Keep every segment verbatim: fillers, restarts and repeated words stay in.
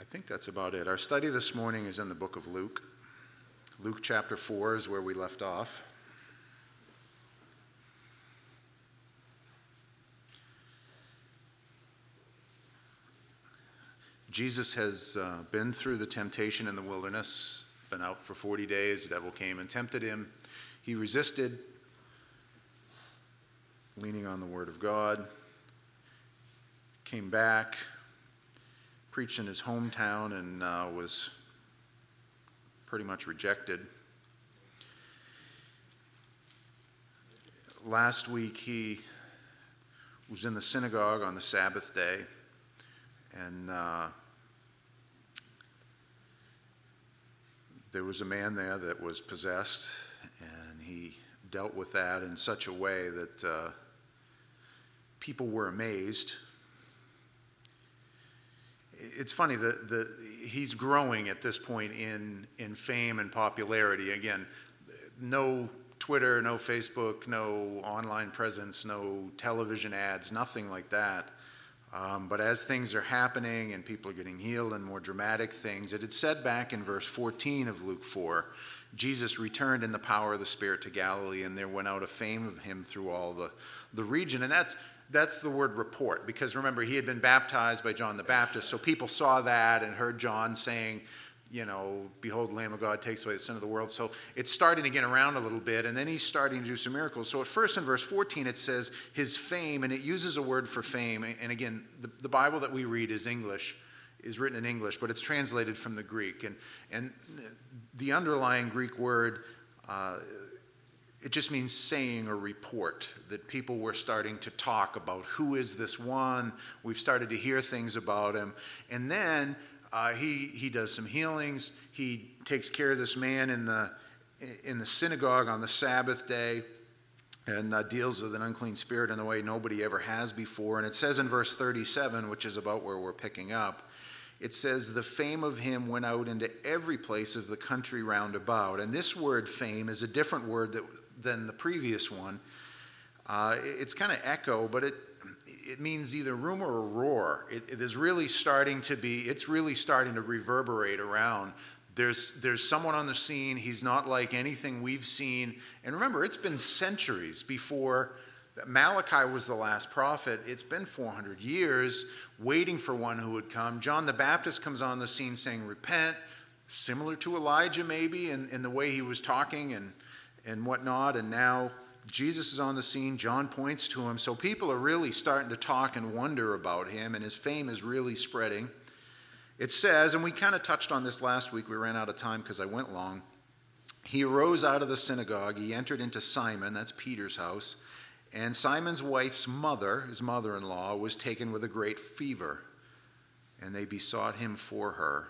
think that's about it. Our study this morning is in the book of Luke. Luke chapter four is where we left off. Jesus has uh, been through the temptation in the wilderness, been out for forty days. The devil came and tempted him. He resisted, leaning on the word of God, came back, preached in his hometown, and uh, was pretty much rejected. Last week he was in the synagogue on the Sabbath day, and uh, there was a man there that was possessed, and he dealt with that in such a way that uh, people were amazed. It's funny, the, the, he's growing at this point in, in fame and popularity. Again, no Twitter, no Facebook, no online presence, no television ads, nothing like that. Um, but as things are happening and people are getting healed and more dramatic things, it had said back in verse fourteen of Luke four, Jesus returned in the power of the Spirit to Galilee, and there went out a fame of him through all the, the region. And that's That's the word report, because remember, he had been baptized by John the Baptist, so people saw that and heard John saying, you know, behold, the Lamb of God takes away the sin of the world. So it's starting to get around a little bit, and then he's starting to do some miracles. So at first in verse fourteen it says his fame, and it uses a word for fame. And again, the, the Bible that we read is English, is written in English, but it's translated from the Greek. And, and the underlying Greek word, uh, it just means saying or report, that people were starting to talk about who is this one. We've started to hear things about him. And then uh, he he does some healings. He takes care of this man in the in the synagogue on the Sabbath day, and uh, deals with an unclean spirit in the way nobody ever has before. And it says in verse thirty-seven, which is about where we're picking up, it says, the fame of him went out into every place of the country round about. And this word fame is a different word that than the previous one. Uh, it's kind of echo, but it it means either rumor or roar. It, it is really starting to be, it's really starting to reverberate around. There's there's someone on the scene. He's not like anything we've seen. And remember, it's been centuries before Malachi was the last prophet. It's been four hundred years waiting for one who would come. John the Baptist comes on the scene saying, repent, similar to Elijah maybe in, in the way he was talking and and whatnot, and now Jesus is on the scene. John points to him, so people are really starting to talk and wonder about him, and his fame is really spreading. It says, and we kind of touched on this last week, we ran out of time because I went long. He arose out of the synagogue, he entered into Simon, that's Peter's house, and Simon's wife's mother, his mother-in-law, was taken with a great fever, and they besought him for her.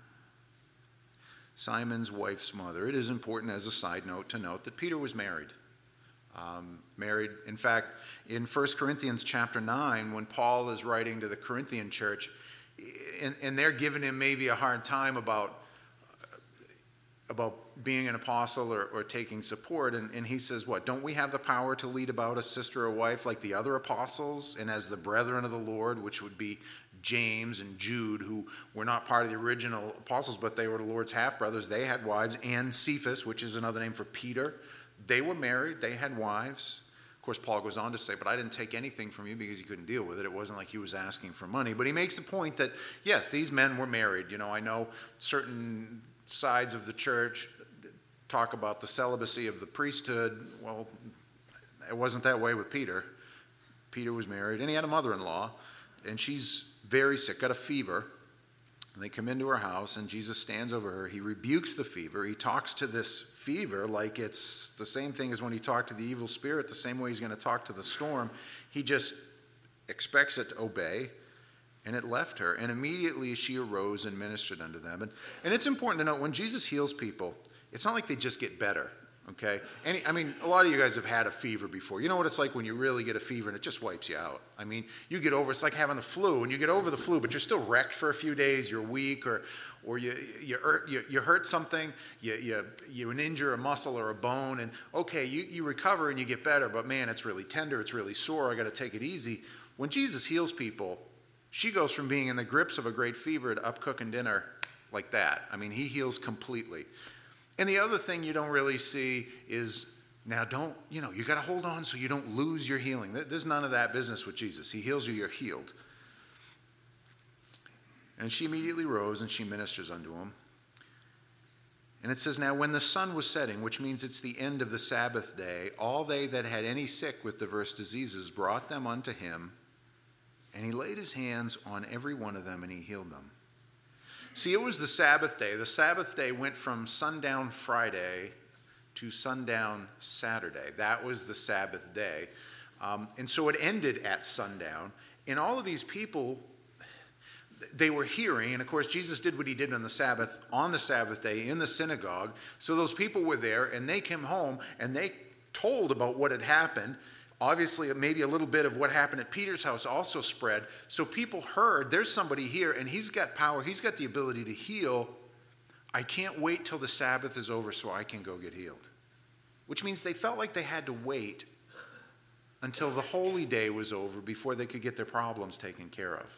Simon's wife's mother. It is important as a side note to note that Peter was married. Um, married, in fact, in First Corinthians chapter nine, when Paul is writing to the Corinthian church, and, and they're giving him maybe a hard time about, about being an apostle or, or taking support, and, and he says, what, don't we have the power to lead about a sister or wife like the other apostles, and as the brethren of the Lord, which would be James and Jude, who were not part of the original apostles, but they were the Lord's half-brothers. They had wives. And Cephas, which is another name for Peter. They were married. They had wives. Of course, Paul goes on to say, but I didn't take anything from you because you couldn't deal with it. It wasn't like he was asking for money. But he makes the point that, yes, these men were married. You know, I know certain sides of the church talk about the celibacy of the priesthood. Well, it wasn't that way with Peter. Peter was married, and he had a mother-in-law, and she's very sick, got a fever. And they come into her house, and Jesus stands over her. He rebukes the fever. He talks to this fever like it's the same thing as when he talked to the evil spirit, the same way he's going to talk to the storm. He just expects it to obey, and it left her. And immediately she arose and ministered unto them. And, and it's important to note, when Jesus heals people, it's not like they just get better. Okay? Any, I mean, a lot of you guys have had a fever before. You know what it's like when you really get a fever and it just wipes you out. I mean, you get over, it's like having the flu, and you get over the flu, but you're still wrecked for a few days, you're weak, or or you you hurt, you, you hurt something, you, you you injure a muscle or a bone, and okay, you, you recover and you get better, but man, it's really tender, it's really sore, I got to take it easy. When Jesus heals people, She goes from being in the grips of a great fever to up cooking dinner like that. I mean, he heals completely. And the other thing you don't really see is, now don't, you know, you got to hold on so you don't lose your healing. There's none of that business with Jesus. He heals you, you're healed. And she immediately rose and she ministers unto him. And it says, now when the sun was setting, which means it's the end of the Sabbath day, all they that had any sick with diverse diseases brought them unto him, and he laid his hands on every one of them and he healed them. See, it was the Sabbath day. The Sabbath day went from sundown Friday to sundown Saturday. That was the Sabbath day. Um, and so it ended at sundown. And all of these people, they were hearing, and of course Jesus did what he did on the Sabbath, on the Sabbath day in the synagogue. So those people were there, and they came home, and they told about what had happened. Obviously, maybe a little bit of what happened at Peter's house also spread. So people heard, there's somebody here, and he's got power, he's got the ability to heal. I can't wait till the Sabbath is over so I can go get healed. Which means they felt like they had to wait until the holy day was over before they could get their problems taken care of.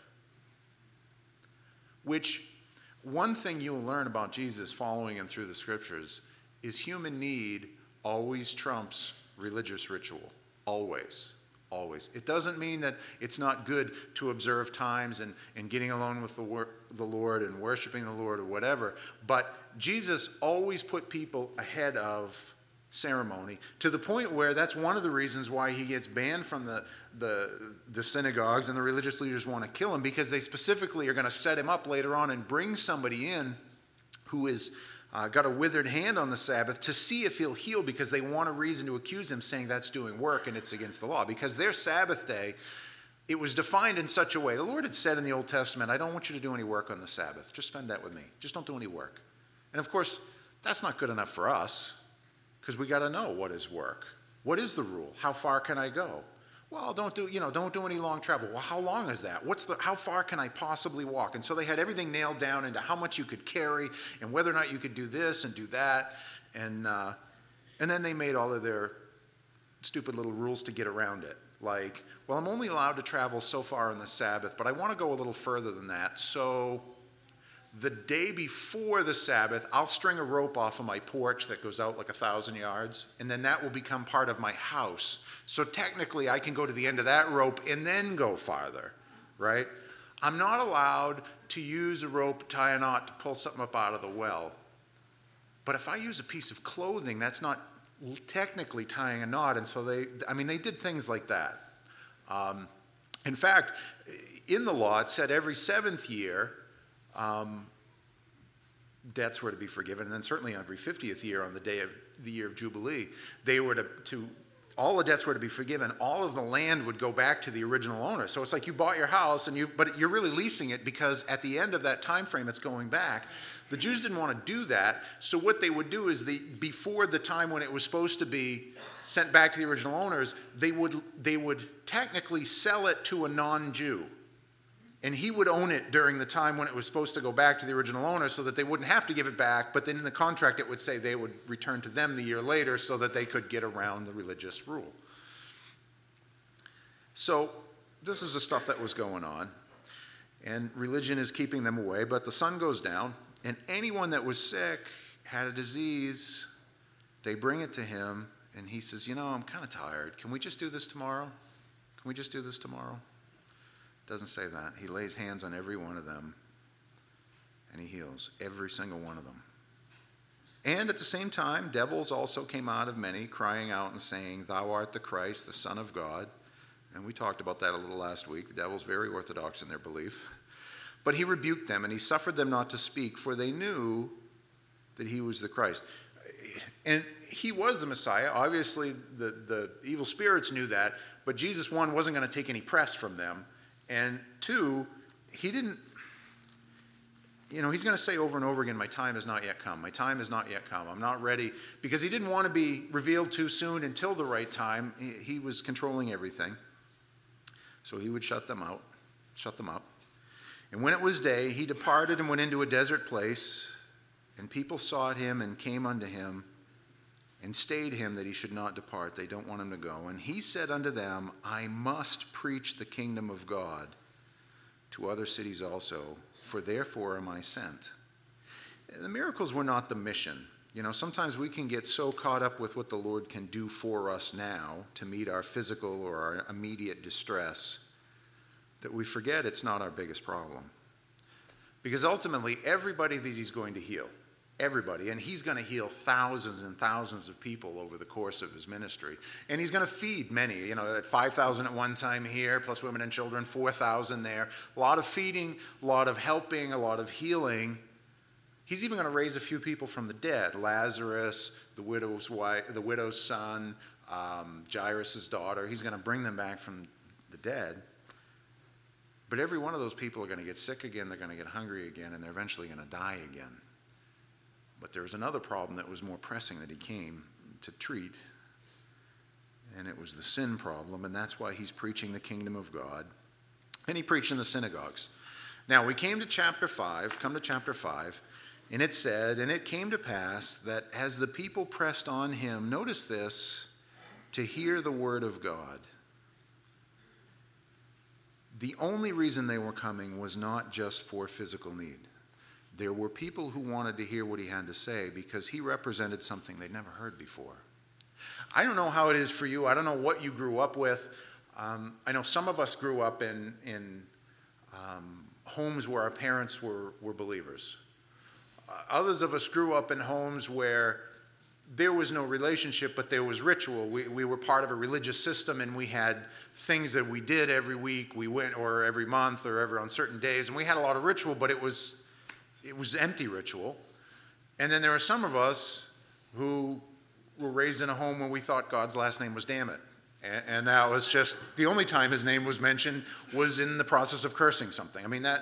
Which, one thing you'll learn about Jesus following him through the scriptures is human need always trumps religious ritual. Always. Always. It doesn't mean that it's not good to observe times and, and getting alone with the, wor- the Lord and worshiping the Lord or whatever, but Jesus always put people ahead of ceremony, to the point where that's one of the reasons why he gets banned from the, the, the synagogues, and the religious leaders want to kill him, because they specifically are going to set him up later on and bring somebody in who is uh, got a withered hand on the Sabbath to see if he'll heal, because they want a reason to accuse him, saying that's doing work and it's against the law. Because their Sabbath day, it was defined in such a way. The Lord had said in the Old Testament, I don't want you to do any work on the Sabbath. Just spend that with me. Just don't do any work. And of course, that's not good enough for us, because we got to know what is work. What is the rule? How far can I go? Well, don't do, you know, don't do any long travel. Well, how long is that? What's the, how far can I possibly walk? And so they had everything nailed down into how much you could carry and whether or not you could do this and do that. And, uh, and then they made all of their stupid little rules to get around it. Like, well, I'm only allowed to travel so far on the Sabbath, but I want to go a little further than that. So the day before the Sabbath, I'll string a rope off of my porch that goes out like a thousand yards, and then that will become part of my house. So technically, I can go to the end of that rope and then go farther, right? I'm not allowed to use a rope, tie a knot to pull something up out of the well. But if I use a piece of clothing, that's not technically tying a knot. And so they, I mean, they did things like that. Um, in fact, in the law, it said every seventh year, Um, debts were to be forgiven, and then certainly every fiftieth year on the day of the year of Jubilee, they were to, to all the debts were to be forgiven. All of the land would go back to the original owner. So it's like you bought your house, and you, but you're really leasing it, because at the end of that time frame, it's going back. The Jews didn't want to do that, so what they would do is they, before the time when it was supposed to be sent back to the original owners, they would they would technically sell it to a non-Jew. And he would own it during the time when it was supposed to go back to the original owner, so that they wouldn't have to give it back. But then in the contract, it would say they would return to them the year later, so that they could get around the religious rule. So this is the stuff that was going on. And religion is keeping them away. But the sun goes down, and anyone that was sick, had a disease, they bring it to him. And he says, you know, I'm kind of tired. Can we just do this tomorrow? Can we just do this tomorrow? Doesn't say that. He lays hands on every one of them, and he heals every single one of them. And at the same time, devils also came out of many, crying out and saying, Thou art the Christ, the Son of God. And we talked about that a little last week. The devil's very orthodox in their belief. But he rebuked them, and he suffered them not to speak, for they knew that he was the Christ. And he was the Messiah. Obviously, the, the evil spirits knew that, but Jesus, one, wasn't going to take any press from them. And two, he didn't, you know, he's going to say over and over again, my time has not yet come. My time has not yet come. I'm not ready. Because he didn't want to be revealed too soon until the right time. He, he was controlling everything. So he would shut them out, shut them up. And when it was day, he departed and went into a desert place. And people sought him and came unto him and stayed him that he should not depart. They don't want him to go. And he said unto them, I must preach the kingdom of God to other cities also, for therefore am I sent. The miracles were not the mission. You know, sometimes we can get so caught up with what the Lord can do for us now to meet our physical or our immediate distress that we forget it's not our biggest problem. Because ultimately, everybody that he's going to heal, everybody, and he's going to heal thousands and thousands of people over the course of his ministry. And he's going to feed many, you know, at five thousand at one time here, plus women and children, four thousand there. A lot of feeding, a lot of helping, a lot of healing. He's even going to raise a few people from the dead. Lazarus, the widow's wife, the widow's son, um, Jairus' daughter. He's going to bring them back from the dead. But every one of those people are going to get sick again, they're going to get hungry again, and they're eventually going to die again. But there was another problem that was more pressing that he came to treat, and it was the sin problem, and that's why he's preaching the kingdom of God. And he preached in the synagogues. Now, we came to chapter five, come to chapter five, and it said, and it came to pass that as the people pressed on him, notice this, to hear the word of God. The only reason they were coming was not just for physical need. There were people who wanted to hear what he had to say because he represented something they'd never heard before. I don't know how it is for you. I don't know what you grew up with. Um, I know some of us grew up in, in um, homes where our parents were, were believers. Uh, others of us grew up in homes where there was no relationship, but there was ritual. We, we were part of a religious system, and we had things that we did every week, we went, or every month, or every on certain days, and we had a lot of ritual, but it was it was empty ritual. And then there were some of us who were raised in a home where we thought God's last name was Dammit, and, and that was just the only time his name was mentioned was in the process of cursing something. I mean that.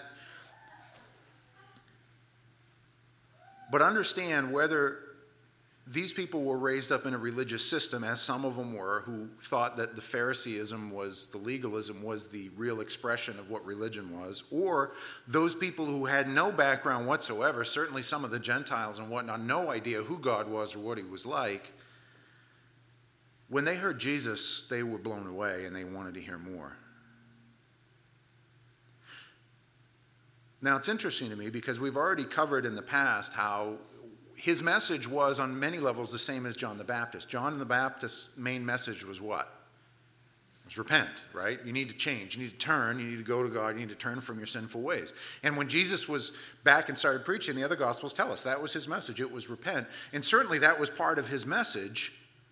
But understand whether these people were raised up in a religious system, as some of them were, who thought that the Phariseeism was, the legalism was the real expression of what religion was, or those people who had no background whatsoever, certainly some of the Gentiles and whatnot, no idea who God was or what he was like. When they heard Jesus, they were blown away and they wanted to hear more. Now, it's interesting to me because we've already covered in the past how his message was on many levels the same as John the Baptist. John the Baptist's main message was what? It was repent, right? You need to change. You need to turn. You need to go to God. You need to turn from your sinful ways. And when Jesus was back and started preaching, the other Gospels tell us that was his message. It was repent. And certainly that was part of his message.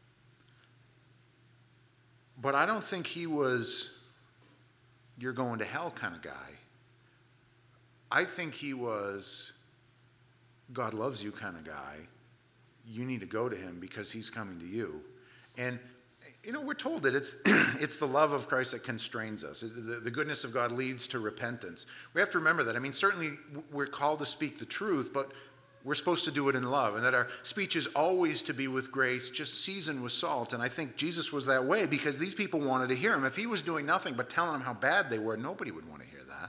But I don't think he was, you're going to hell kind of guy. I think he was, God loves you kind of guy. You need to go to him because he's coming to you. And, you know, we're told that it's it's the love of Christ that constrains us. The, the goodness of God leads to repentance. We have to remember that. I mean, certainly we're called to speak the truth, but we're supposed to do it in love. And that our speech is always to be with grace, just seasoned with salt. And I think Jesus was that way because these people wanted to hear him. If he was doing nothing but telling them how bad they were, nobody would want to hear that.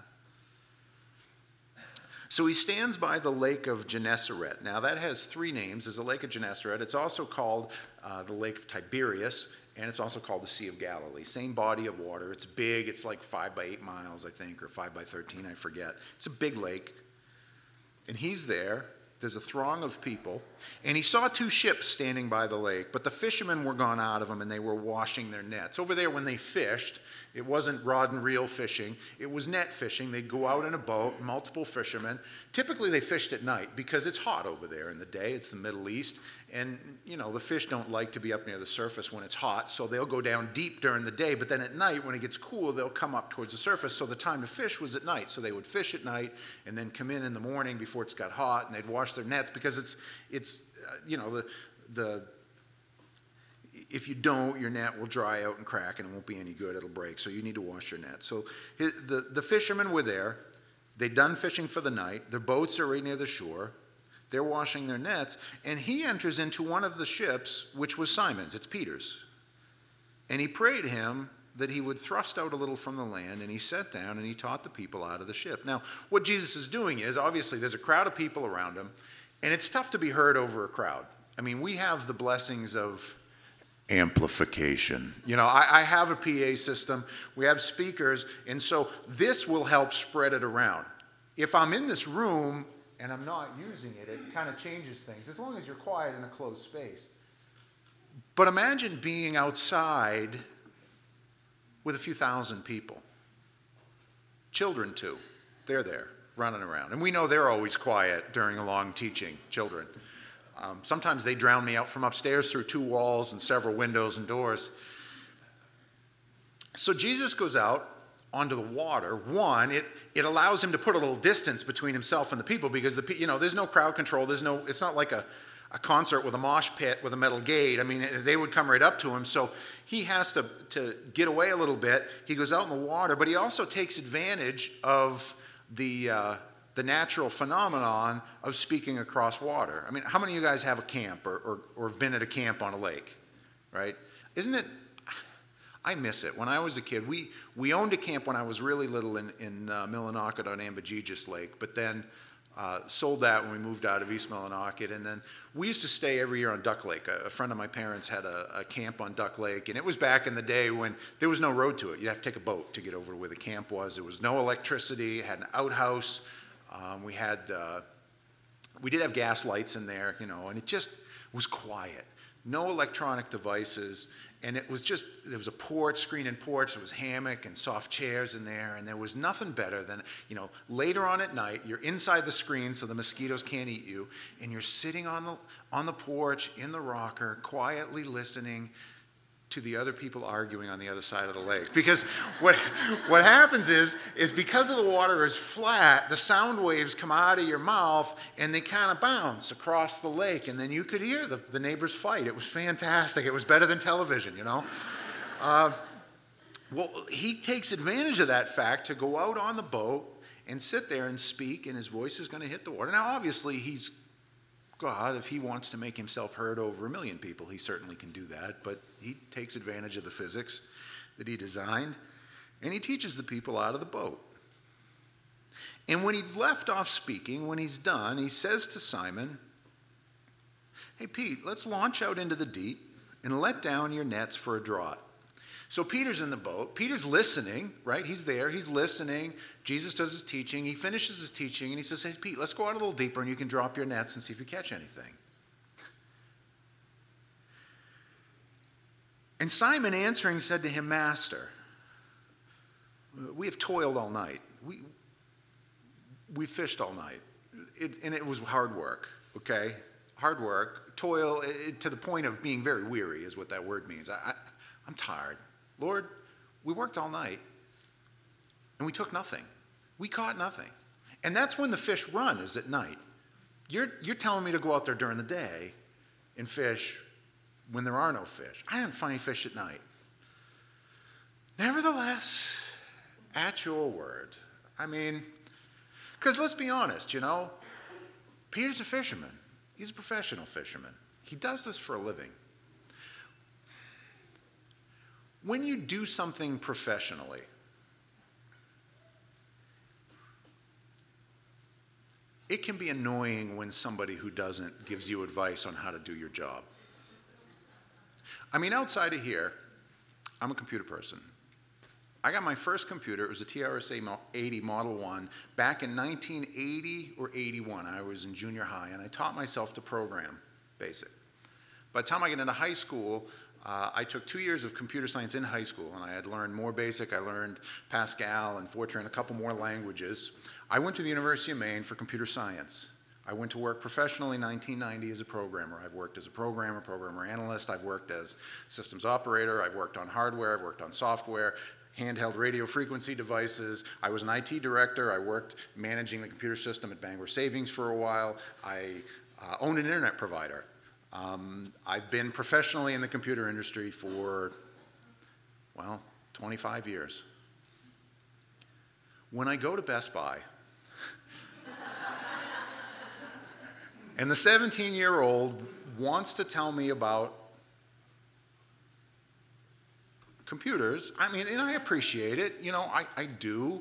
So he stands by the lake of Gennesaret. Now that has three names. There's the lake of Gennesaret. It's also called uh, the lake of Tiberias, and it's also called the Sea of Galilee. Same body of water. It's big. It's like five by eight miles, I think, or five by thirteen, I forget. It's a big lake. And he's there. There's a throng of people. And he saw two ships standing by the lake, but the fishermen were gone out of them, and they were washing their nets. Over there, when they fished, it wasn't rod and reel fishing. It was net fishing. They'd go out in a boat, multiple fishermen. Typically, they fished at night because it's hot over there in the day. It's the Middle East. And, you know, the fish don't like to be up near the surface when it's hot, so they'll go down deep during the day. But then at night, when it gets cool, they'll come up towards the surface. So the time to fish was at night. So they would fish at night and then come in in the morning before it's got hot, and they'd wash their nets because it's, it's uh, you know, the the... if you don't, your net will dry out and crack and it won't be any good. It'll break. So you need to wash your net. So his, the, the fishermen were there. They'd done fishing for the night. Their boats are right near the shore. They're washing their nets. And he enters into one of the ships, which was Simon's. It's Peter's. And he prayed him that he would thrust out a little from the land. And he sat down and he taught the people out of the ship. Now, what Jesus is doing is, obviously, there's a crowd of people around him. And it's tough to be heard over a crowd. I mean, we have the blessings of amplification. You know, I, I have a P A system, we have speakers, and so this will help spread it around. If I'm in this room and I'm not using it, it kind of changes things, as long as you're quiet in a closed space. But imagine being outside with a few thousand people. Children too, they're there, running around. And we know they're always quiet during a long teaching, children. Um, sometimes they drown me out from upstairs through two walls and several windows and doors. So Jesus goes out onto the water. One, it, it allows him to put a little distance between himself and the people, because the you know there's no crowd control. There's no. It's not like a, a concert with a mosh pit with a metal gate. I mean, they would come right up to him. So he has to, to get away a little bit. He goes out in the water, but he also takes advantage of the uh, the natural phenomenon of speaking across water. I mean, how many of you guys have a camp or, or, or have been at a camp on a lake, right? Isn't it, I miss it. When I was a kid, we, we owned a camp when I was really little in, in uh, Millinocket on Ambajijis Lake, but then uh, sold that when we moved out of East Millinocket. And then we used to stay every year on Duck Lake. A, a friend of my parents had a, a camp on Duck Lake, and it was back in the day when there was no road to it. You'd have to take a boat to get over to where the camp was. There was no electricity, it had an outhouse. Um, we had, uh, we did have gas lights in there, you know, and it just was quiet. No electronic devices, and it was just, there was a porch, screen-in porch, there was hammock and soft chairs in there, and there was nothing better than, you know, later on at night, you're inside the screen so the mosquitoes can't eat you, and you're sitting on the, on the porch, in the rocker, quietly listening to the other people arguing on the other side of the lake. Because what what happens is, is because of the water is flat, the sound waves come out of your mouth and they kind of bounce across the lake, and then you could hear the, the neighbors fight. It was fantastic. It was better than television, you know? Uh, well, he takes advantage of that fact to go out on the boat and sit there and speak, and his voice is going to hit the water. Now, obviously, he's God. If he wants to make himself heard over a million people, he certainly can do that, but he takes advantage of the physics that he designed, and he teaches the people out of the boat. And when he's left off speaking, when he's done, he says to Simon, "Hey, Pete, let's launch out into the deep and let down your nets for a draught." So Peter's in the boat. Peter's listening, right? He's there. He's listening. Jesus does his teaching. He finishes his teaching, and he says, "Hey, Pete, let's go out a little deeper, and you can drop your nets and see if you catch anything." And Simon answering said to him, "Master, we have toiled all night. We, we fished all night." It, and it was hard work, okay? Hard work, toil, it, to the point of being very weary is what that word means. I, I, I'm tired. Lord, we worked all night, and we took nothing. We caught nothing. And that's when the fish run, is at night. You're, you're telling me to go out there during the day and fish when there are no fish. I didn't find any fish at night. Nevertheless, at your word. I mean, because let's be honest, you know, Peter's a fisherman. He's a professional fisherman. He does this for a living. When you do something professionally, it can be annoying when somebody who doesn't gives you advice on how to do your job. I mean, outside of here, I'm a computer person. I got my first computer, it was a T R S A eighty Model one, back in nineteen eighty or eighty-one. I was in junior high, and I taught myself to program BASIC. By the time I got into high school, uh, I took two years of computer science in high school, and I had learned more BASIC. I learned Pascal and Fortran, a couple more languages. I went to the University of Maine for computer science. I went to work professionally in nineteen ninety as a programmer. I've worked as a programmer, programmer analyst. I've worked as systems operator. I've worked on hardware. I've worked on software, handheld radio frequency devices. I was an I T director. I worked managing the computer system at Bangor Savings for a while. I uh, owned an internet provider. Um, I've been professionally in the computer industry for, well, twenty-five years. When I go to Best Buy, and the seventeen-year-old wants to tell me about computers, I mean, and I appreciate it, you know, I, I do.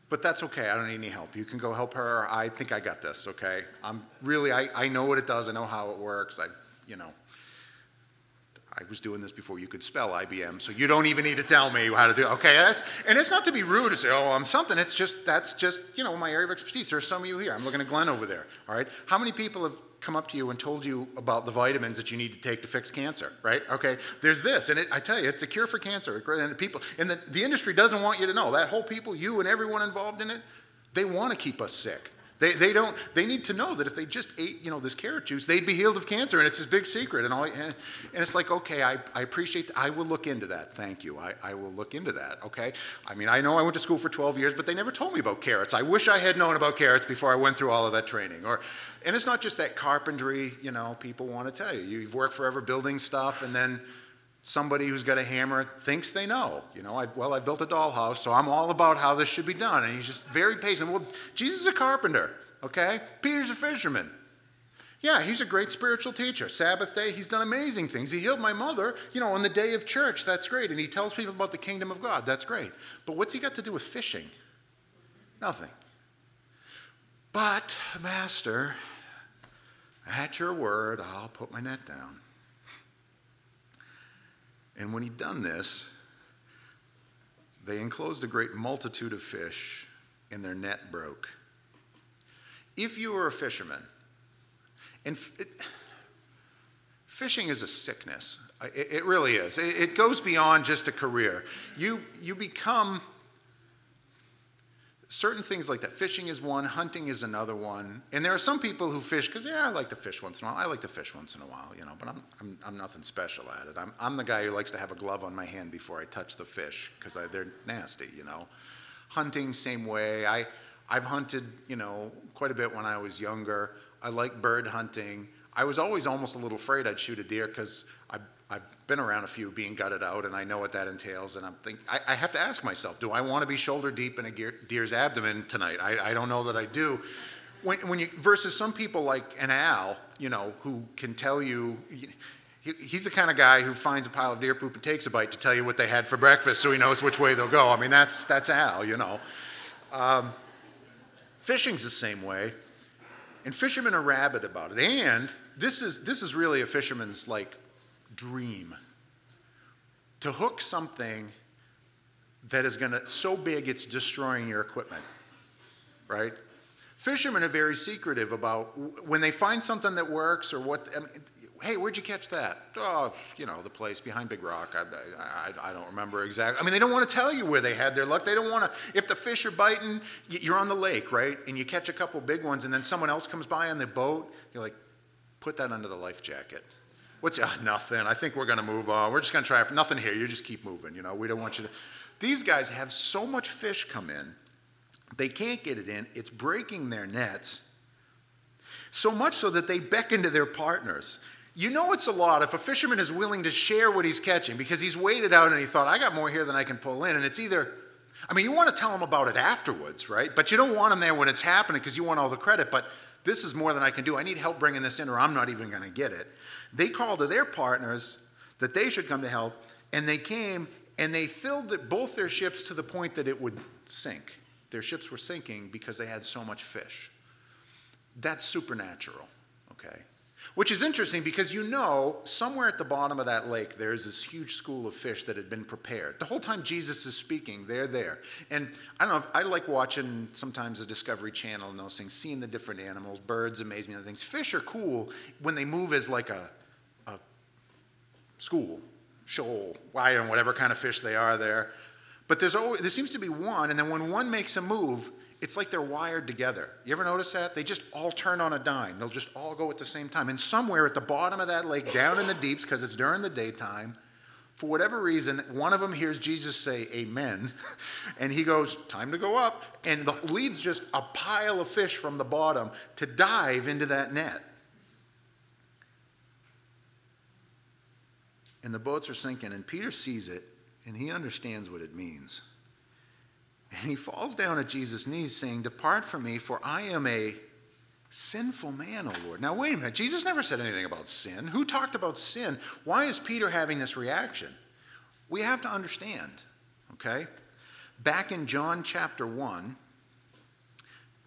But that's okay. I don't need any help. You can go help her. I think I got this, okay? I'm really, I, I know what it does. I know how it works. I, you know, I was doing this before you could spell I B M, so you don't even need to tell me how to do it. Okay, that's, and it's not to be rude to say, oh, I'm something. It's just, that's just, you know, my area of expertise. There are some of you here. I'm looking at Glenn over there, all right? How many people have come up to you and told you about the vitamins that you need to take to fix cancer, right? Okay, there's this, and it, I tell you, it's a cure for cancer. And people, and the, the industry doesn't want you to know. That whole people, you and everyone involved in it, they want to keep us sick. They they don't, they need to know that if they just ate, you know, this carrot juice, they'd be healed of cancer, and it's this big secret. And all, and, and it's like, okay, I, I appreciate, I will look into that. Thank you. I, I will look into that, okay? I mean, I know I went to school for twelve years, but they never told me about carrots. I wish I had known about carrots before I went through all of that training. Or, and it's not just that carpentry, you know, people want to tell you. You've worked forever building stuff, and then somebody who's got a hammer thinks they know. You know, I, well, I built a dollhouse, so I'm all about how this should be done. And he's just very patient. Well, Jesus is a carpenter, okay? Peter's a fisherman. Yeah, he's a great spiritual teacher. Sabbath day, he's done amazing things. He healed my mother, you know, on the day of church. That's great. And he tells people about the kingdom of God. That's great. But what's he got to do with fishing? Nothing. But, Master, at your word, I'll put my net down. And when he'd done this, they enclosed a great multitude of fish, and their net broke. If you were a fisherman, and it, fishing is a sickness. It, it really is. It, it goes beyond just a career. You, you become certain things like that. Fishing is one, hunting is another one. And there are some people who fish because, yeah, I like to fish once in a while. I like to fish once in a while, you know, but I'm, I'm, I'm nothing special at it. I'm, I'm the guy who likes to have a glove on my hand before I touch the fish because they're nasty, you know. Hunting, same way. I, I've hunted, you know, quite a bit when I was younger. I like bird hunting. I was always almost a little afraid I'd shoot a deer because I I've been around a few being gutted out, and I know what that entails. And I'm think I, I have to ask myself, do I want to be shoulder deep in a deer's abdomen tonight? I, I don't know that I do. When, when you versus some people like an Al, you know, who can tell you, he, he's the kind of guy who finds a pile of deer poop and takes a bite to tell you what they had for breakfast, so he knows which way they'll go. I mean, that's that's Al, you know. Um, fishing's the same way, and fishermen are rabid about it. And this is this is really a fisherman's like dream, to hook something that is going to so big it's destroying your equipment, right? Fishermen are very secretive about when they find something that works or what. I mean, hey, where'd you catch that? Oh, you know, the place behind Big Rock. I, I, I don't remember exactly. I mean, they don't want to tell you where they had their luck. They don't want to. If the fish are biting, you're on the lake, right? And you catch a couple big ones, and then someone else comes by on the boat. You're like, put that under the life jacket. What's uh, nothing? I think we're going to move on. We're just going to try. Nothing here. You just keep moving. You know, we don't want you to. These guys have so much fish come in, they can't get it in. It's breaking their nets. So much so that they beckon to their partners. You know it's a lot if a fisherman is willing to share what he's catching because he's waited out and he thought, I got more here than I can pull in. And it's either, I mean, you want to tell him about it afterwards, right? But you don't want him there when it's happening because you want all the credit. But this is more than I can do. I need help bringing this in or I'm not even going to get it. They called to their partners that they should come to help, and they came and they filled it, both their ships to the point that it would sink. Their ships were sinking because they had so much fish. That's supernatural, okay? Which is interesting because you know somewhere at the bottom of that lake there's this huge school of fish that had been prepared. The whole time Jesus is speaking, they're there. And I don't know, if, I like watching sometimes the Discovery Channel and those things, seeing the different animals. Birds amaze me and things. Fish are cool when they move as like a, a school, shoal, I don't know, whatever kind of fish they are there. But there's always, there seems to be one, and then when one makes a move, it's like they're wired together. You ever notice that? They just all turn on a dime. They'll just all go at the same time. And somewhere at the bottom of that lake, down in the deeps, because it's during the daytime, for whatever reason, one of them hears Jesus say, amen, and he goes, time to go up, and leads just a pile of fish from the bottom to dive into that net. And the boats are sinking, and Peter sees it, and he understands what it means. And he falls down at Jesus' knees saying, depart from me, for I am a sinful man, O Lord. Now, wait a minute. Jesus never said anything about sin. Who talked about sin? Why is Peter having this reaction? We have to understand, okay? Back in John chapter one,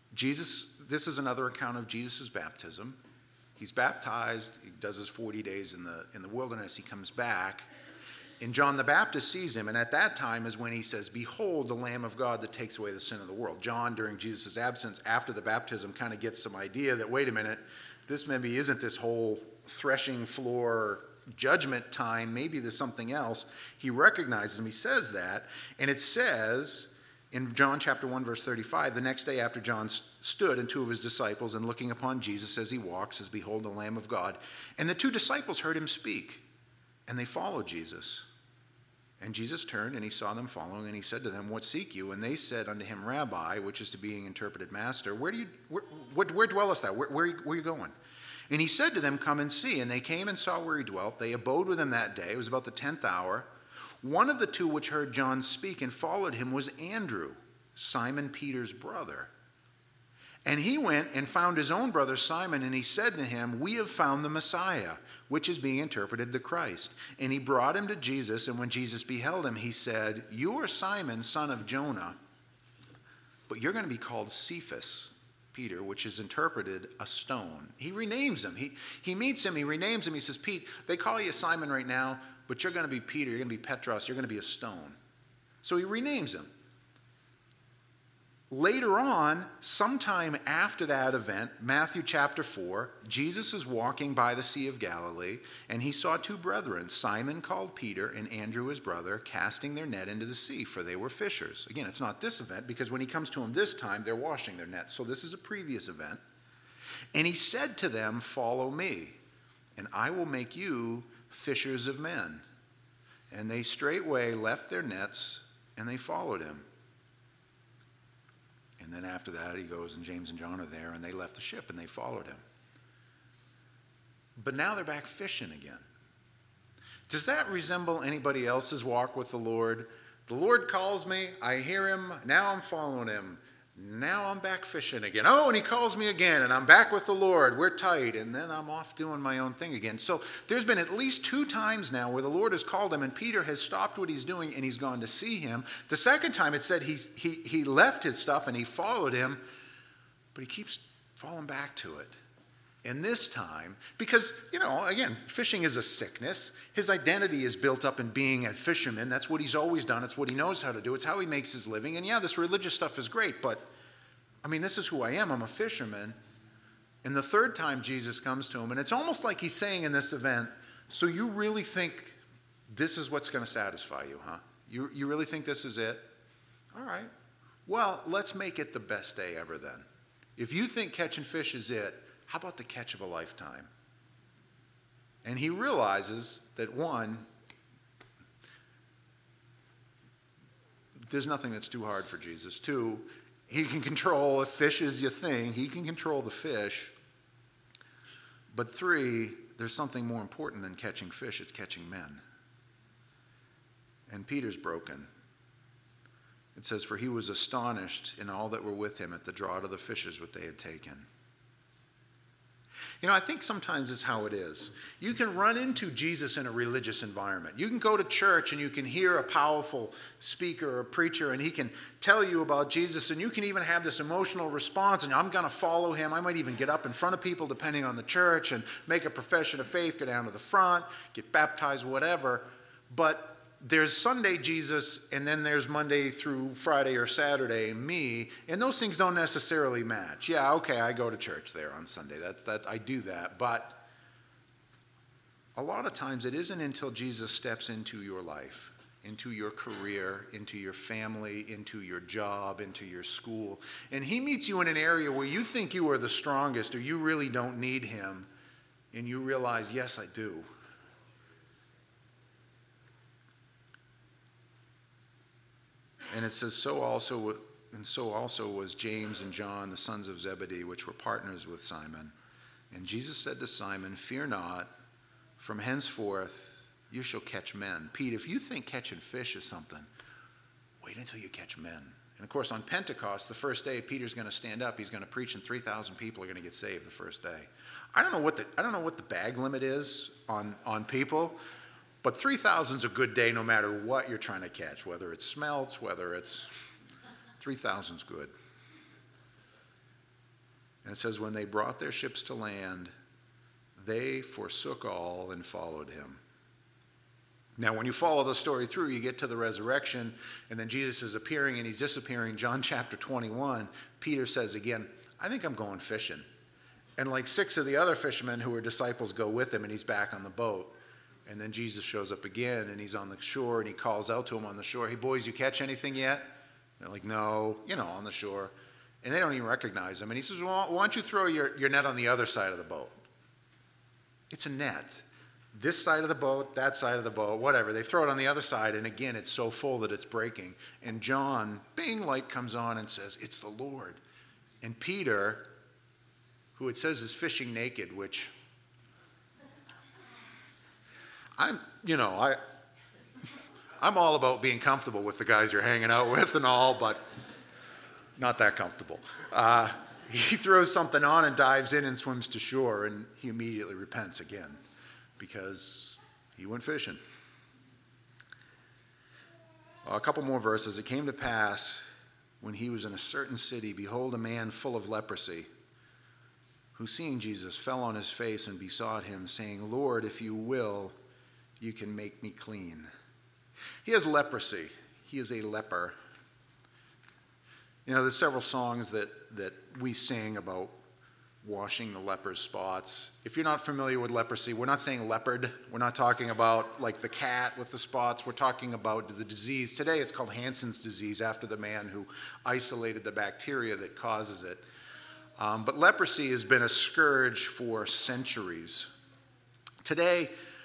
Jesus, this is another account of Jesus' baptism. He's baptized, he does his forty days in the, in the wilderness, he comes back, and John the Baptist sees him, and at that time is when he says, "Behold, the Lamb of God that takes away the sin of the world." John, during Jesus' absence, after the baptism, kind of gets some idea that, wait a minute, this maybe isn't this whole threshing floor judgment time, maybe there's something else. He recognizes him, he says that, and it says in John chapter one, verse thirty-five, the next day after John stood and two of his disciples, and looking upon Jesus as he walks, says, "Behold, the Lamb of God." And the two disciples heard him speak, and they followed Jesus. And Jesus turned, and he saw them following, and he said to them, "What seek you?" And they said unto him, "Rabbi," which is to being interpreted, "Master, where do you, where, where, where dwellest thou? Where, where, where are you going?" And he said to them, "Come and see." And they came and saw where he dwelt. They abode with him that day. It was about the tenth hour. One of the two which heard John speak and followed him was Andrew, Simon Peter's brother. And he went and found his own brother Simon, and he said to him, "We have found the Messiah," which is being interpreted the Christ. And he brought him to Jesus, and when Jesus beheld him, he said, "You are Simon, son of Jonah, but you're going to be called Cephas," Peter, which is interpreted a stone. He renames him. He, he meets him, he renames him. He says, "Pete, they call you Simon right now, but you're going to be Peter, you're going to be Petros, you're going to be a stone." So he renames him. Later on, sometime after that event, Matthew chapter four, Jesus is walking by the Sea of Galilee, and he saw two brethren, Simon called Peter and Andrew his brother, casting their net into the sea, for they were fishers. Again, it's not this event, because when he comes to them this time, they're washing their nets. So this is a previous event. And he said to them, "Follow me, and I will make you fishers of men." And they straightway left their nets, and they followed him. And then after that, he goes, and James and John are there, and they left the ship, and they followed him. But now they're back fishing again. Does that resemble anybody else's walk with the Lord? The Lord calls me, I hear him, now I'm following him. Now I'm back fishing again. Oh, and he calls me again, and I'm back with the Lord. We're tight, and then I'm off doing my own thing again. So there's been at least two times now where the Lord has called him, and Peter has stopped what he's doing, and he's gone to see him. The second time it said he, he, he left his stuff, and he followed him, but he keeps falling back to it. And this time, because, you know, again, fishing is a sickness. His identity is built up in being a fisherman. That's what he's always done. It's what he knows how to do. It's how he makes his living. And yeah, this religious stuff is great, but, I mean, this is who I am. I'm a fisherman. And the third time Jesus comes to him, and it's almost like he's saying in this event, so you really think this is what's going to satisfy you, huh? You, you really think this is it? All right. Well, let's make it the best day ever then. If you think catching fish is it, how about the catch of a lifetime? And he realizes that, one, there's nothing that's too hard for Jesus. Two, he can control, if fish is your thing, he can control the fish. But three, there's something more important than catching fish, it's catching men. And Peter's broken. It says, "For he was astonished in all that were with him at the draught of the fishes which they had taken." You know, I think sometimes it's how it is. You can run into Jesus in a religious environment. You can go to church and you can hear a powerful speaker or preacher, and he can tell you about Jesus, and you can even have this emotional response, and I'm going to follow him. I might even get up in front of people, depending on the church, and make a profession of faith, go down to the front, get baptized, whatever. But there's Sunday Jesus, and then there's Monday through Friday or Saturday me, and those things don't necessarily match. Yeah, okay, I go to church there on Sunday. That, that, I do that. But a lot of times it isn't until Jesus steps into your life, into your career, into your family, into your job, into your school, and he meets you in an area where you think you are the strongest, or you really don't need him, and you realize, yes, I do. And it says, so also, and so also was James and John, the sons of Zebedee, which were partners with Simon. And Jesus said to Simon, "Fear not, from henceforth you shall catch men." Pete, if you think catching fish is something, wait until you catch men. And of course, on Pentecost, the first day, Peter's going to stand up. He's going to preach, and three thousand people are going to get saved the first day. I don't know what the I don't know what the bag limit is on, on people. But three thousand is a good day no matter what you're trying to catch, whether it's smelts, whether it's, three thousand is good. And it says, when they brought their ships to land, they forsook all and followed him. Now, when you follow the story through, you get to the resurrection, and then Jesus is appearing and he's disappearing. John chapter twenty-one, Peter says again, I think I'm going fishing. And like six of the other fishermen who were disciples go with him, and he's back on the boat. And then Jesus shows up again, and he's on the shore, and he calls out to them on the shore, hey, boys, you catch anything yet? They're like, no, you know, on the shore. And they don't even recognize him. And he says, well, why don't you throw your, your net on the other side of the boat? It's a net. This side of the boat, that side of the boat, whatever. They throw it on the other side, and again, it's so full that it's breaking. And John, being light, comes on and says, it's the Lord. And Peter, who it says is fishing naked, which I'm, you know, I, I'm all about being comfortable with the guys you're hanging out with and all, but not that comfortable. Uh, he throws something on and dives in and swims to shore, and he immediately repents again because he went fishing. Well, a couple more verses. It came to pass when he was in a certain city, behold, a man full of leprosy, who seeing Jesus fell on his face and besought him, saying, Lord, if you will, you can make me clean. He has leprosy. He is a leper. You know, there's several songs that, that we sing about washing the leper's spots. If you're not familiar with leprosy, we're not saying leopard. We're not talking about like the cat with the spots. We're talking about the disease. Today it's called Hansen's disease after the man who isolated the bacteria that causes it. Um, but leprosy has been a scourge for centuries. Today,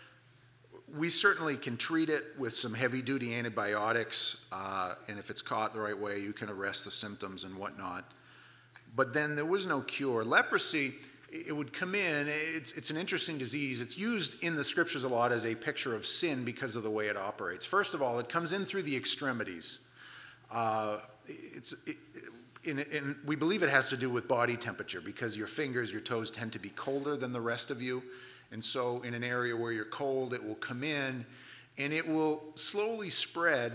we certainly can treat it with some heavy-duty antibiotics, uh, and if it's caught the right way, you can arrest the symptoms and whatnot. But then there was no cure. Leprosy, it would come in. It's, it's an interesting disease. It's used in the scriptures a lot as a picture of sin because of the way it operates. First of all, it comes in through the extremities. Uh, it's, it, in, in, we believe it has to do with body temperature because your fingers, your toes tend to be colder than the rest of you. And so in an area where you're cold, it will come in and it will slowly spread.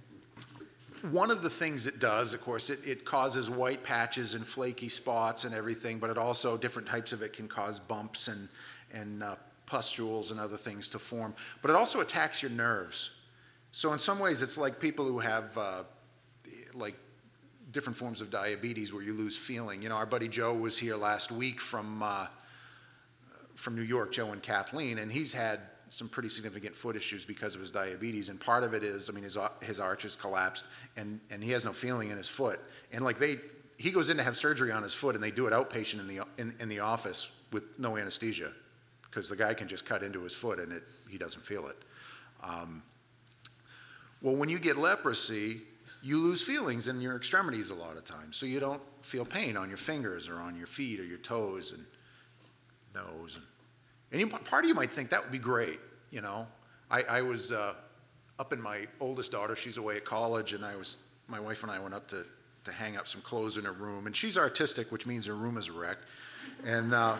One of the things it does, of course, it, it causes white patches and flaky spots and everything, but it also, different types of it can cause bumps and, and uh, pustules and other things to form. But it also attacks your nerves. So in some ways, it's like people who have uh, like different forms of diabetes where you lose feeling. You know, our buddy Joe was here last week from... Uh, from New York, Joe and Kathleen, and he's had some pretty significant foot issues because of his diabetes, and part of it is, I mean, his his arch has collapsed, and, and he has no feeling in his foot, and like they, he goes in to have surgery on his foot, and they do it outpatient in the in, in the office with no anesthesia, because the guy can just cut into his foot and it he doesn't feel it. Um, well, when you get leprosy, you lose feelings in your extremities a lot of times, so you don't feel pain on your fingers or on your feet or your toes and nose. And, and you, part of you might think that would be great, you know. I, I was uh, up in my oldest daughter, she's away at college, and I was, my wife and I went up to, to hang up some clothes in her room, and she's artistic, which means her room is a wreck. And uh,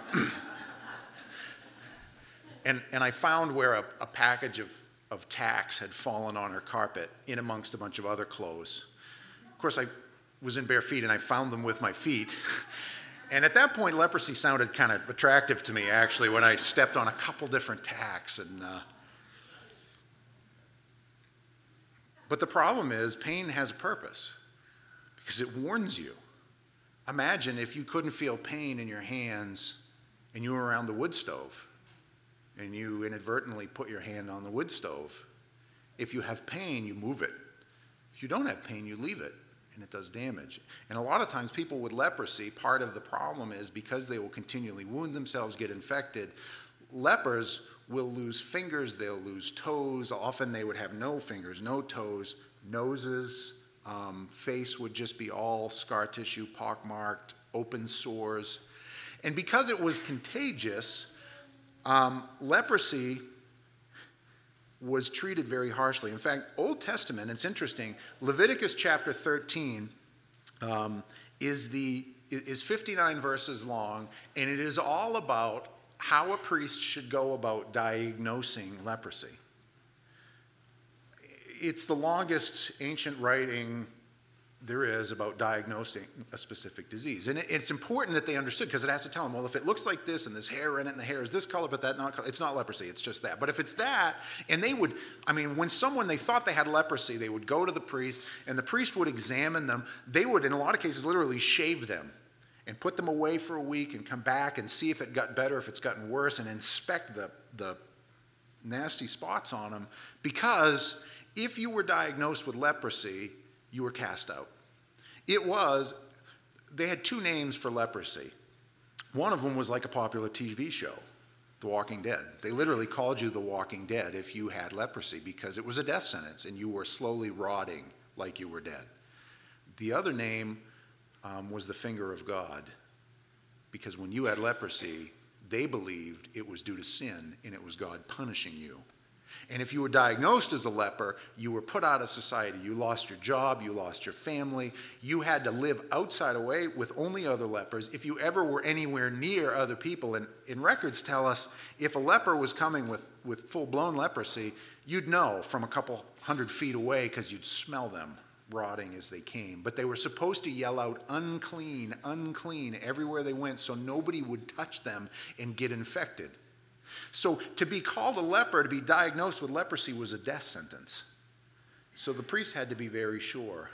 and and I found where a, a package of, of tacks had fallen on her carpet in amongst a bunch of other clothes. Of course, I was in bare feet, and I found them with my feet. And at that point, leprosy sounded kind of attractive to me, actually, when I stepped on a couple different tacks. And uh, but the problem is, pain has a purpose because it warns you. Imagine if you couldn't feel pain in your hands and you were around the wood stove and you inadvertently put your hand on the wood stove. If you have pain, you move it. If you don't have pain, you leave it. And it does damage. And a lot of times people with leprosy, part of the problem is because they will continually wound themselves, get infected, lepers will lose fingers, they'll lose toes. Often they would have no fingers, no toes, noses, um, face would just be all scar tissue, pockmarked, open sores. And because it was contagious, um, leprosy was treated very harshly. In fact, Old Testament, it's interesting, Leviticus chapter thirteen um, is the is fifty-nine verses long, and it is all about how a priest should go about diagnosing leprosy. It's the longest ancient writing there is about diagnosing a specific disease. And it, it's important that they understood, because it has to tell them, well, if it looks like this and there's hair in it and the hair is this color but that not color, it's not leprosy, it's just that. But if it's that, and they would, I mean, when someone, they thought they had leprosy, they would go to the priest, and the priest would examine them. They would, in a lot of cases, literally shave them and put them away for a week and come back and see if it got better, if it's gotten worse, and inspect the, the nasty spots on them. Because if you were diagnosed with leprosy, you were cast out. It was, they had two names for leprosy. One of them was like a popular T V show, The Walking Dead. They literally called you The Walking Dead if you had leprosy, because it was a death sentence and you were slowly rotting like you were dead. The other name um, was the finger of God, because when you had leprosy, they believed it was due to sin and it was God punishing you. And if you were diagnosed as a leper, you were put out of society. You lost your job, you lost your family. You had to live outside away with only other lepers. If you ever were anywhere near other people, and, and records tell us if a leper was coming with, with full-blown leprosy, you'd know from a couple hundred feet away, because you'd smell them rotting as they came. But they were supposed to yell out, unclean, unclean, everywhere they went, so nobody would touch them and get infected. So to be called a leper, to be diagnosed with leprosy, was a death sentence. So the priest had to be very sure.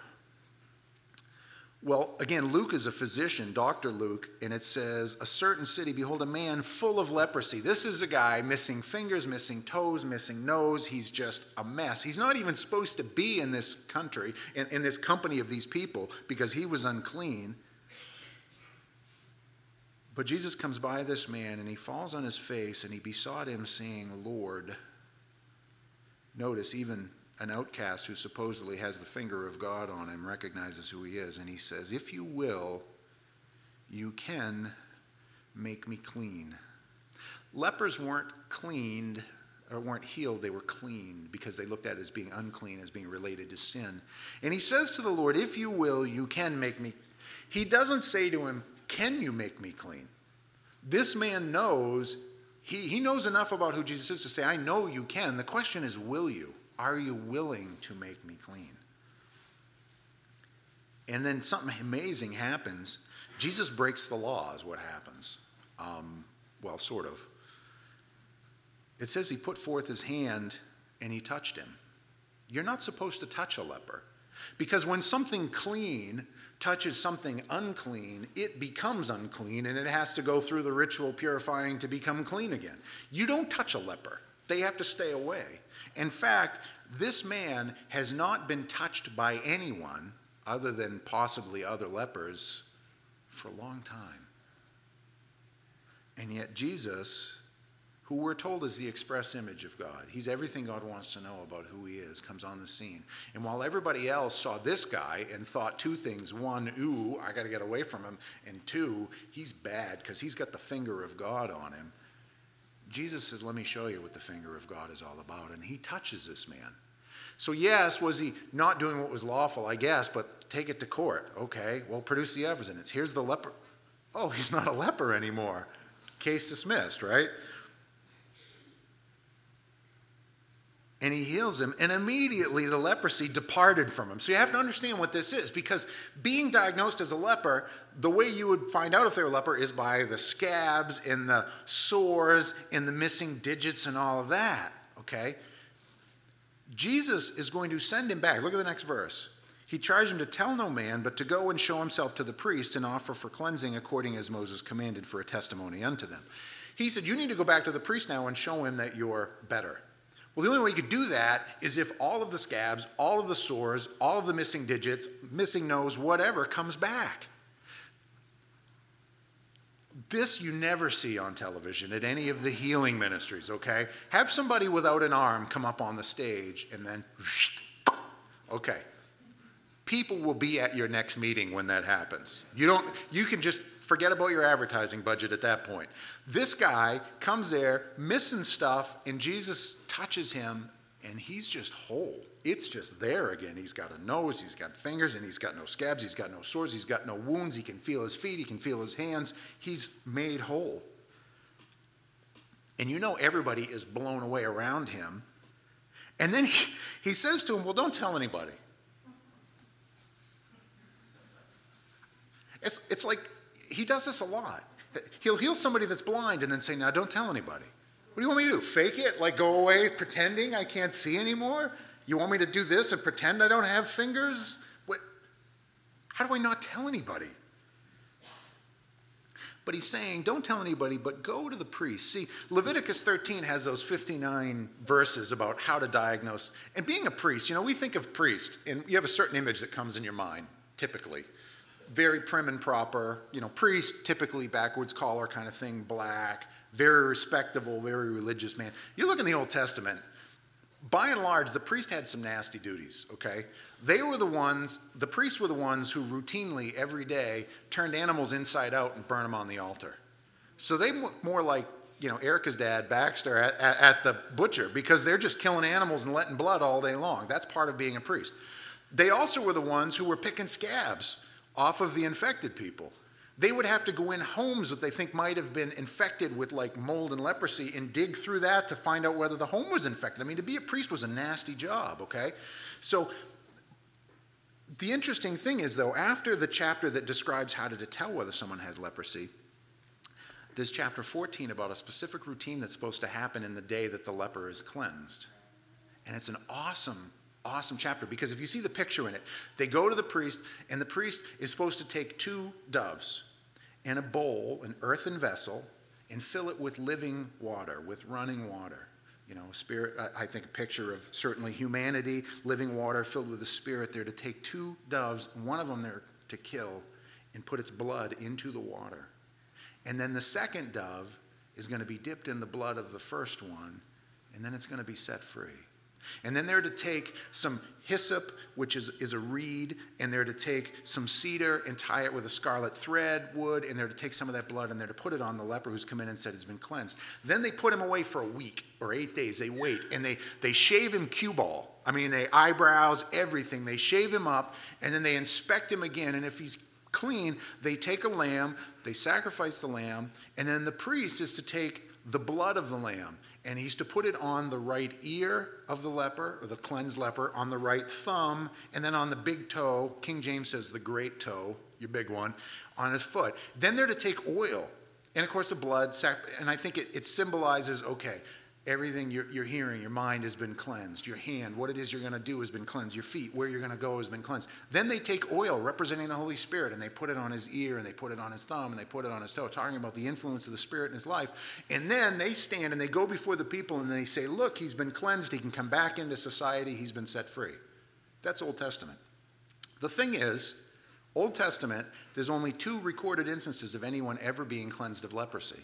Well, again, Luke is a physician, Doctor Luke, and it says, a certain city, behold, a man full of leprosy. This is a guy missing fingers, missing toes, missing nose. He's just a mess. He's not even supposed to be in this country, in, in this company of these people, because he was unclean. But Jesus comes by this man, and he falls on his face, and he besought him, saying, Lord. Notice, even an outcast who supposedly has the finger of God on him recognizes who he is, and he says, if you will, you can make me clean. Lepers weren't cleaned, or weren't healed, they were cleaned, because they looked at it as being unclean, as being related to sin. And he says to the Lord, if you will, you can make me. He doesn't say to him, can you make me clean? This man knows, he, he knows enough about who Jesus is to say, I know you can. The question is, will you? Are you willing to make me clean? And then something amazing happens. Jesus breaks the law is what happens. Um, well, sort of. It says he put forth his hand and he touched him. You're not supposed to touch a leper, because when something clean touches something unclean, it becomes unclean, and it has to go through the ritual purifying to become clean again. You don't touch a leper. They have to stay away. In fact, this man has not been touched by anyone other than possibly other lepers for a long time. And yet Jesus, who we're told is the express image of God, he's everything God wants to know about who he is, comes on the scene. And while everybody else saw this guy and thought two things, one, ooh, I got to get away from him, and two, he's bad because he's got the finger of God on him, Jesus says, let me show you what the finger of God is all about. And he touches this man. So yes, was he not doing what was lawful? I guess, but take it to court. Okay, well, produce the evidence. Here's the leper. Oh, he's not a leper anymore. Case dismissed, right? And he heals him, and immediately the leprosy departed from him. So you have to understand what this is, because being diagnosed as a leper, the way you would find out if they're a leper is by the scabs and the sores and the missing digits and all of that, okay? Jesus is going to send him back. Look at the next verse. He charged him to tell no man, but to go and show himself to the priest and offer for cleansing according as Moses commanded, for a testimony unto them. He said, you need to go back to the priest now and show him that you're better. Well, the only way you could do that is if all of the scabs, all of the sores, all of the missing digits, missing nose, whatever, comes back. This you never see on television at any of the healing ministries, okay? Have somebody without an arm come up on the stage and then, okay. People will be at your next meeting when that happens. You don't, you can just forget about your advertising budget at that point. This guy comes there missing stuff, and Jesus touches him, and he's just whole. It's just there again. He's got a nose, he's got fingers, and he's got no scabs, he's got no sores, he's got no wounds, he can feel his feet, he can feel his hands. He's made whole. And you know everybody is blown away around him. And then he, he says to him, well, don't tell anybody. It's, it's like he does this a lot. He'll heal somebody that's blind and then say, now don't tell anybody. What do you want me to do? Fake it? Like go away pretending I can't see anymore? You want me to do this and pretend I don't have fingers? What? How do I not tell anybody? But he's saying, don't tell anybody, but go to the priest. See, Leviticus thirteen has those fifty-nine verses about how to diagnose. And being a priest, you know, we think of priest, and you have a certain image that comes in your mind, typically. Very prim and proper, you know, priest, typically backwards collar kind of thing, black, very respectable, very religious man. You look in the Old Testament, by and large, the priest had some nasty duties, okay? They were the ones, the priests were the ones who routinely, every day, turned animals inside out and burned them on the altar. So they more like, you know, Erica's dad, Baxter, at, at, at the butcher, because they're just killing animals and letting blood all day long. That's part of being a priest. They also were the ones who were picking scabs off of the infected people. They would have to go in homes that they think might have been infected with like mold and leprosy and dig through that to find out whether the home was infected. I mean, to be a priest was a nasty job, okay? So the interesting thing is, though, after the chapter that describes how to tell whether someone has leprosy, there's chapter fourteen about a specific routine that's supposed to happen in the day that the leper is cleansed. And it's an awesome Awesome chapter, because if you see the picture in it, they go to the priest, and the priest is supposed to take two doves and a bowl, an earthen vessel, and fill it with living water, with running water. You know, spirit, I think a picture of certainly humanity, living water filled with the Spirit. They're to take two doves, one of them they're to kill, and put its blood into the water. And then the second dove is going to be dipped in the blood of the first one, and then it's going to be set free. And then they're to take some hyssop, which is, is a reed, and they're to take some cedar and tie it with a scarlet thread, wood, and they're to take some of that blood and they're to put it on the leper who's come in and said he's been cleansed. Then they put him away for a week or eight days. They wait, and they, they shave him cue ball. I mean, they eyebrows, everything. They shave him up, and then they inspect him again, and if he's clean, they take a lamb, they sacrifice the lamb, and then the priest is to take the blood of the lamb, and he's to put it on the right ear of the leper, or the cleansed leper, on the right thumb, and then on the big toe, King James says the great toe, your big one, on his foot. Then they're to take oil, and of course the blood, and I think it, it symbolizes, okay, everything you're, you're hearing, your mind has been cleansed. Your hand, what it is you're going to do has been cleansed. Your feet, where you're going to go has been cleansed. Then they take oil representing the Holy Spirit, and they put it on his ear, and they put it on his thumb, and they put it on his toe, talking about the influence of the Spirit in his life. And then they stand and they go before the people and they say, look, he's been cleansed. He can come back into society. He's been set free. That's Old Testament. The thing is, Old Testament, there's only two recorded instances of anyone ever being cleansed of leprosy.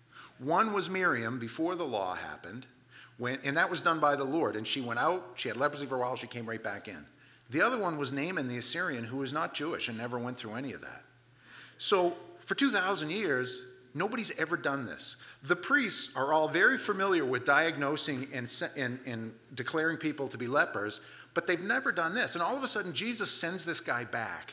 One was Miriam before the law happened, when, and that was done by the Lord. And she went out, she had leprosy for a while, she came right back in. The other one was Naaman the Assyrian, who was not Jewish and never went through any of that. So for two thousand years, nobody's ever done this. The priests are all very familiar with diagnosing and, and, and declaring people to be lepers, but they've never done this. And all of a sudden, Jesus sends this guy back.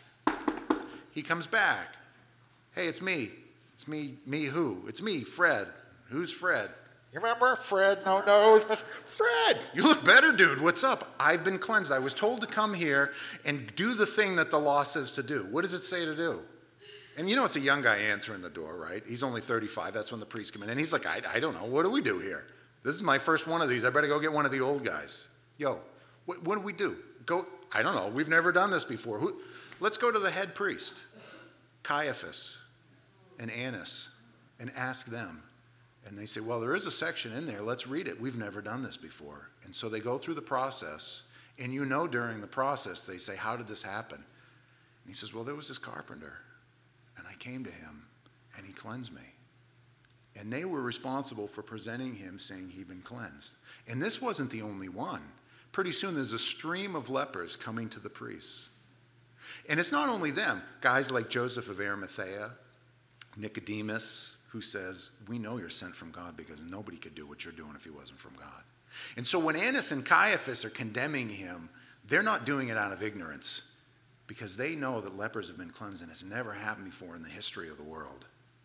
He comes back. Hey, it's me. It's me, me who? It's me, Fred. Who's Fred? You remember Fred? No, no. Fred, you look better, dude. What's up? I've been cleansed. I was told to come here and do the thing that the law says to do. What does it say to do? And you know it's a young guy answering the door, right? He's only thirty-five. That's when the priest come in. And he's like, I, I don't know. What do we do here? This is my first one of these. I better go get one of the old guys. Yo, what, what do we do? Go, I don't know. We've never done this before. Who, let's go to the head priest, Caiaphas and Annas, and ask them. And they say, well, there is a section in there. Let's read it. We've never done this before. And so they go through the process. And you know during the process, they say, how did this happen? And he says, well, there was this carpenter. And I came to him, and he cleansed me. And they were responsible for presenting him, saying he'd been cleansed. And this wasn't the only one. Pretty soon there's a stream of lepers coming to the priests. And it's not only them. Guys like Joseph of Arimathea, Nicodemus, who says, we know you're sent from God because nobody could do what you're doing if he wasn't from God. And so when Annas and Caiaphas are condemning him, they're not doing it out of ignorance because they know that lepers have been cleansed and it's never happened before in the history of the world.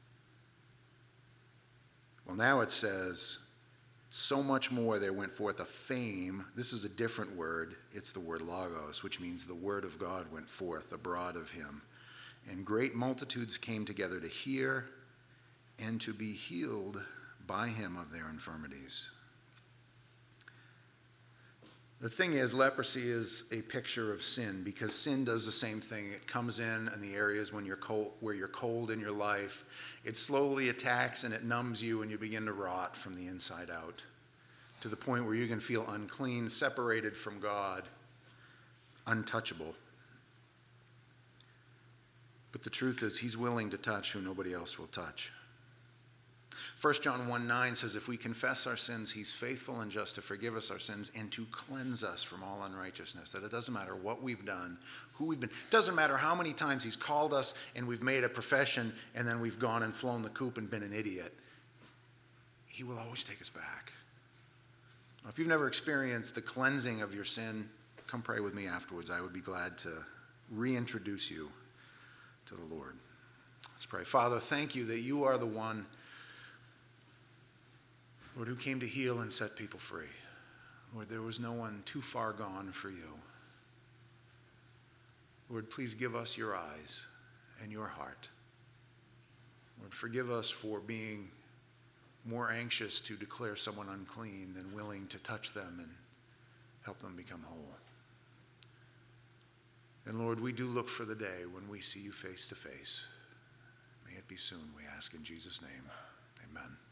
Well, now it says, so much more there went forth a fame. This is a different word. It's the word logos, which means the word of God went forth abroad of him. And great multitudes came together to hear and to be healed by him of their infirmities. The thing is, leprosy is a picture of sin, because sin does the same thing. It comes in in the areas when you're cold, where you're cold in your life. It slowly attacks and it numbs you, and you begin to rot from the inside out, to the point where you can feel unclean, separated from God, untouchable. But the truth is, he's willing to touch who nobody else will touch. First John one nine says, if we confess our sins, he's faithful and just to forgive us our sins and to cleanse us from all unrighteousness. That it doesn't matter what we've done, who we've been. It doesn't matter how many times he's called us and we've made a profession and then we've gone and flown the coop and been an idiot. He will always take us back. Now, if you've never experienced the cleansing of your sin, come pray with me afterwards. I would be glad to reintroduce you to the Lord. Let's pray. Father, thank you that you are the one, Lord, who came to heal and set people free. Lord, there was no one too far gone for you. Lord, please give us your eyes and your heart. Lord, forgive us for being more anxious to declare someone unclean than willing to touch them and help them become whole. And Lord, we do look for the day when we see you face to face. May it be soon, we ask in Jesus' name. Amen.